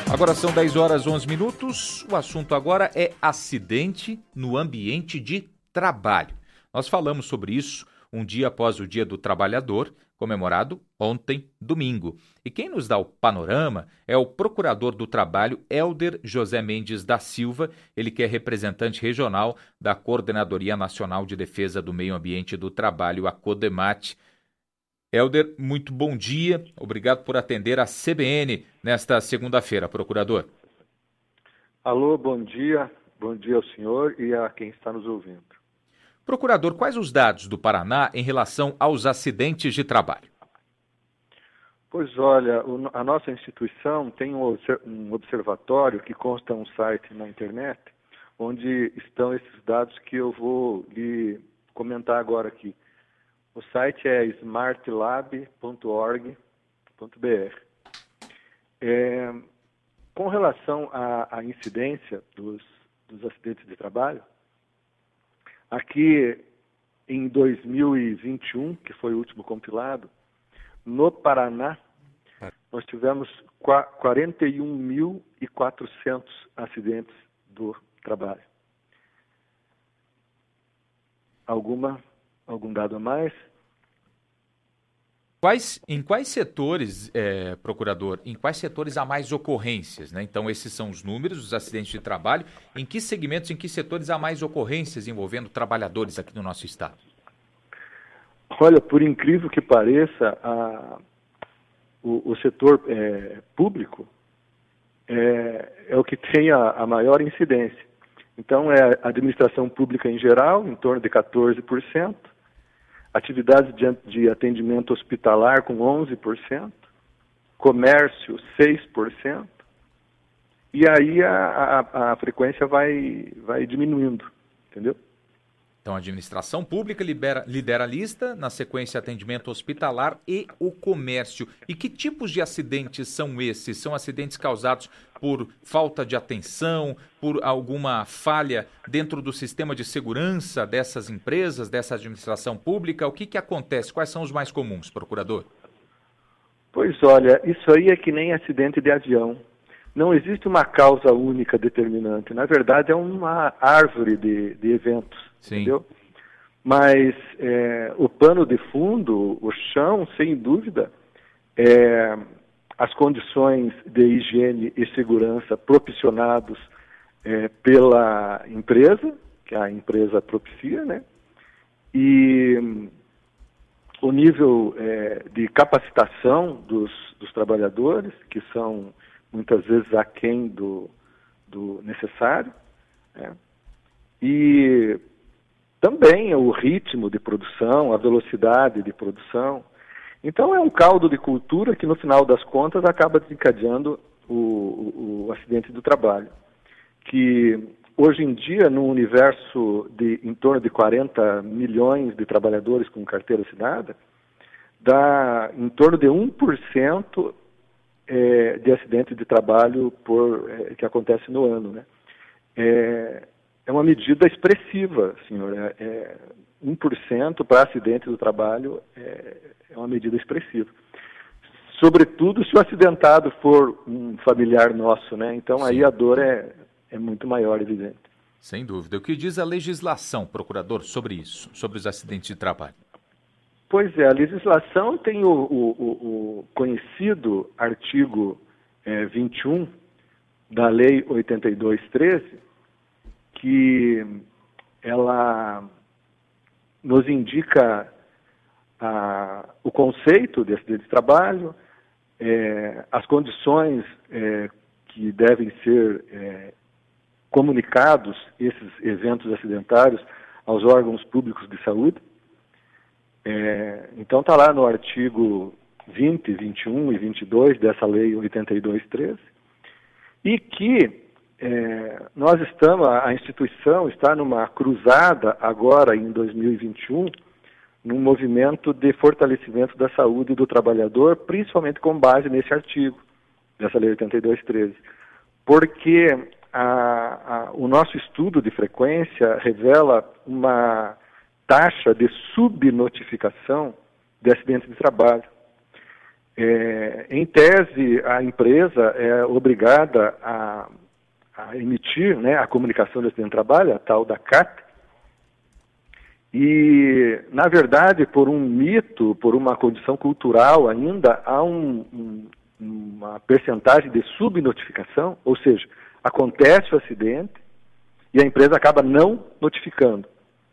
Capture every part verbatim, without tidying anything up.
Agora são dez horas e onze minutos. O assunto agora é acidente no ambiente de trabalho. Nós falamos sobre isso um dia após o Dia do Trabalhador, comemorado ontem, domingo. E quem nos dá o panorama é o Procurador do Trabalho, Hélder José Mendes da Silva, ele que é representante regional da Coordenadoria Nacional de Defesa do Meio Ambiente e do Trabalho, a CODEMAT. Hélder, muito bom dia. Obrigado por atender a C B N nesta segunda-feira, procurador. Alô, bom dia. Bom dia ao senhor e a quem está nos ouvindo. Procurador, quais os dados do Paraná em relação aos acidentes de trabalho? Pois olha, a nossa instituição tem um observatório que consta um site na internet, onde estão esses dados que eu vou lhe comentar agora aqui. O site é smartlab ponto org ponto b r. É, com relação à, à incidência dos, dos acidentes de trabalho, aqui em dois mil e vinte e um, que foi o último compilado, no Paraná, nós tivemos quarenta e um mil e quatrocentos acidentes do trabalho. Alguma... Algum dado a mais? Quais, em quais setores, é, procurador, em quais setores há mais ocorrências, né? Então, esses são os números dos acidentes de trabalho. Em que segmentos, em que setores há mais ocorrências envolvendo trabalhadores aqui no nosso estado? Olha, por incrível que pareça, a, o, o setor é, público é, é o que tem a, a maior incidência. Então, é a administração pública em geral, em torno de quatorze por cento. Atividades de, de atendimento hospitalar com onze por cento, comércio seis por cento, e aí a, a, a frequência vai, vai diminuindo, entendeu? Então, a administração pública libera, lidera a lista, na sequência atendimento hospitalar e o comércio. E que tipos de acidentes são esses? São acidentes causados por falta de atenção, por alguma falha dentro do sistema de segurança dessas empresas, dessa administração pública? O que, que acontece? Quais são os mais comuns, procurador? Pois olha, isso aí é que nem acidente de avião. Não existe uma causa única determinante. Na verdade, é uma árvore de, de eventos. Sim. Entendeu? Mas é, o pano de fundo, o chão, sem dúvida, é as condições de higiene e segurança proporcionados é, pela empresa, que a empresa propicia, né? E o nível é, de capacitação dos, dos trabalhadores, que são muitas vezes aquém do, do necessário, né? E também o ritmo de produção, a velocidade de produção. Então é um caldo de cultura que no final das contas acaba desencadeando o, o, o acidente do trabalho. Que hoje em dia, no universo de em torno de quarenta milhões de trabalhadores com carteira assinada, dá em torno de um por cento é, de acidente de trabalho por, é, que acontece no ano, né? É, É uma medida expressiva, senhor. É, é, um por cento para acidente do trabalho é, é uma medida expressiva. Sobretudo se o acidentado for um familiar nosso, né? Então, sim, aí a dor é, é muito maior, evidente. Sem dúvida. O que diz a legislação, procurador, sobre isso, sobre os acidentes de trabalho? Pois é, a legislação tem o, o, o conhecido artigo é, vinte e um da Lei oitenta e dois treze, que ela nos indica a, o conceito de acidente de trabalho, é, as condições é, que devem ser é, comunicados esses eventos acidentários aos órgãos públicos de saúde. É, então está lá no artigo vinte, vinte e um e vinte e dois dessa Lei oitenta e dois treze, e que É, nós estamos, a instituição está numa cruzada agora em dois mil e vinte e um, num movimento de fortalecimento da saúde do trabalhador, principalmente com base nesse artigo, dessa Lei oitenta e dois treze. Porque a, a, o nosso estudo de frequência revela uma taxa de subnotificação de acidentes de trabalho. é, em tese, a empresa é obrigada a, a emitir, né, a comunicação de acidente de trabalho, a tal da C A T, e, na verdade, por um mito, por uma condição cultural ainda, há um, um, uma percentagem de subnotificação, ou seja, acontece o acidente e a empresa acaba não notificando,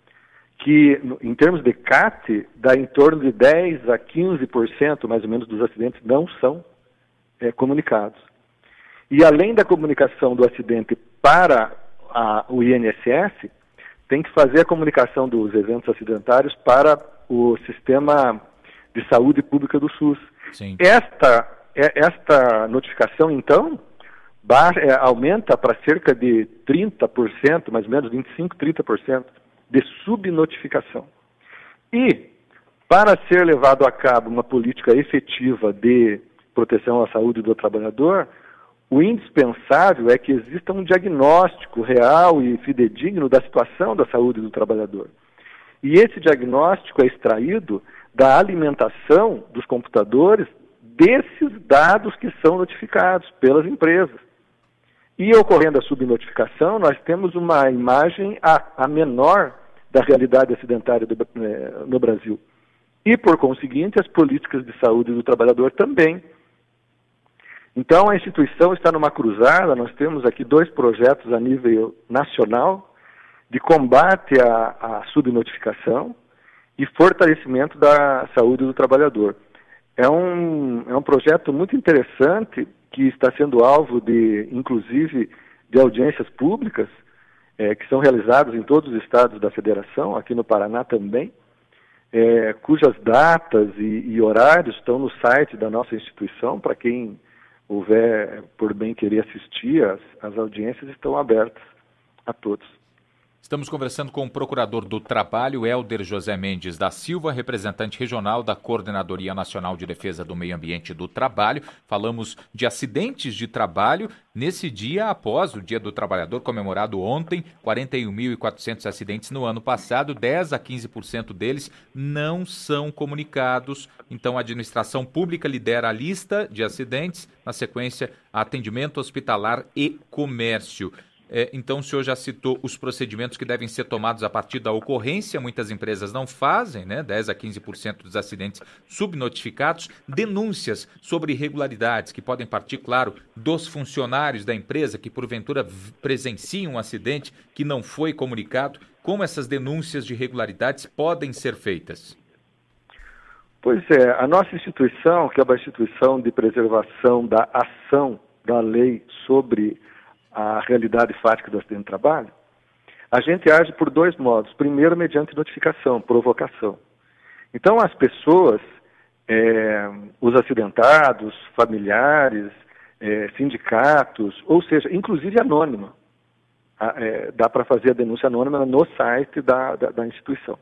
que em termos de C A T, dá em torno de dez a quinze por cento mais ou menos dos acidentes não são é, comunicados. E além da comunicação do acidente para a, o I N S S, tem que fazer a comunicação dos eventos acidentários para o Sistema de Saúde Pública do SUS. Sim. Esta, esta notificação, então, é, aumenta para cerca de trinta por cento, mais ou menos vinte e cinco, trinta por cento de subnotificação. E, para ser levado a cabo uma política efetiva de proteção à saúde do trabalhador, o indispensável é que exista um diagnóstico real e fidedigno da situação da saúde do trabalhador. E esse diagnóstico é extraído da alimentação dos computadores desses dados que são notificados pelas empresas. E ocorrendo a subnotificação, nós temos uma imagem a, a menor da realidade acidentária do, eh, no Brasil. E, por conseguinte, as políticas de saúde do trabalhador também. Então, a instituição está numa cruzada, nós temos aqui dois projetos a nível nacional de combate à, à subnotificação e fortalecimento da saúde do trabalhador. É um, é um projeto muito interessante que está sendo alvo de, inclusive, de audiências públicas, é, que são realizadas em todos os estados da federação, aqui no Paraná também, é, cujas datas e, e horários estão no site da nossa instituição, para quem houver por bem querer assistir, as, as audiências estão abertas a todos. Estamos conversando com o procurador do Trabalho, Hélder José Mendes da Silva, representante regional da Coordenadoria Nacional de Defesa do Meio Ambiente e do Trabalho. Falamos de acidentes de trabalho nesse dia após o Dia do Trabalhador, comemorado ontem, quarenta e um mil e quatrocentos acidentes no ano passado, dez a quinze por cento deles não são comunicados. Então, a administração pública lidera a lista de acidentes, na sequência, atendimento hospitalar e comércio. É, então, o senhor já citou os procedimentos que devem ser tomados a partir da ocorrência. Muitas empresas não fazem, né? dez a quinze por cento dos acidentes subnotificados. Denúncias sobre irregularidades que podem partir, claro, dos funcionários da empresa que, porventura, presenciam um acidente que não foi comunicado. Como essas denúncias de irregularidades podem ser feitas? Pois é, a nossa instituição, que é uma instituição de preservação da ação da lei sobre a realidade fática do acidente de trabalho, a gente age por dois modos. Primeiro, mediante notificação, provocação. Então, as pessoas, é, os acidentados, familiares, é, sindicatos, ou seja, inclusive anônima, é, dá para fazer a denúncia anônima no site da, da, da instituição.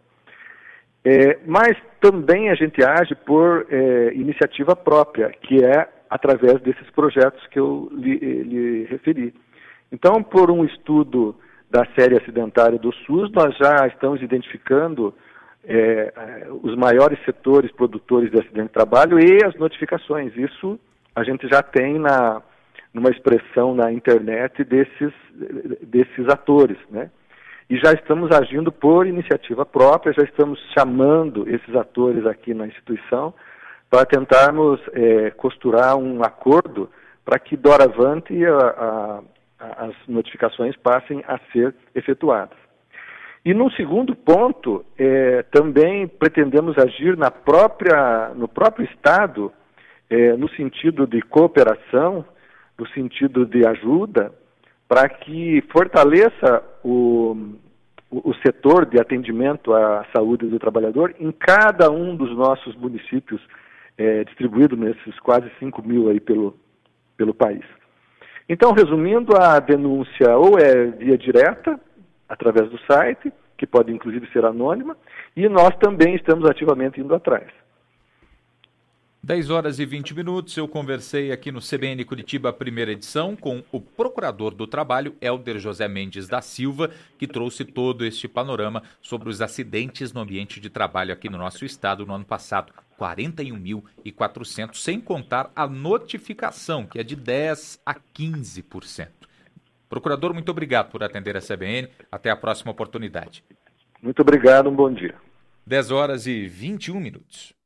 É, mas também a gente age por é, iniciativa própria, que é através desses projetos que eu lhe, lhe referi. Então, por um estudo da série acidentária do SUS, nós já estamos identificando é, os maiores setores produtores de acidente de trabalho e as notificações. Isso a gente já tem na, numa expressão na internet desses, desses atores, né? E já estamos agindo por iniciativa própria, já estamos chamando esses atores aqui na instituição para tentarmos é, costurar um acordo para que, doravante, a, a as notificações passem a ser efetuadas. E num segundo ponto, é, também pretendemos agir na própria, no próprio Estado, é, no sentido de cooperação, no sentido de ajuda, para que fortaleça o, o, o setor de atendimento à saúde do trabalhador em cada um dos nossos municípios, é, distribuídos nesses quase cinco mil aí pelo, pelo país. Então, resumindo, a denúncia ou é via direta, através do site, que pode inclusive ser anônima, e nós também estamos ativamente indo atrás. dez horas e vinte minutos, eu conversei aqui no C B N Curitiba, primeira edição, com o procurador do trabalho, Hélder José Mendes da Silva, que trouxe todo este panorama sobre os acidentes no ambiente de trabalho aqui no nosso estado no ano passado, quarenta e um mil e quatrocentos, sem contar a notificação, que é de dez a quinze por cento. Procurador, muito obrigado por atender a C B N. Até a próxima oportunidade. Muito obrigado, um bom dia. dez horas e vinte e um minutos.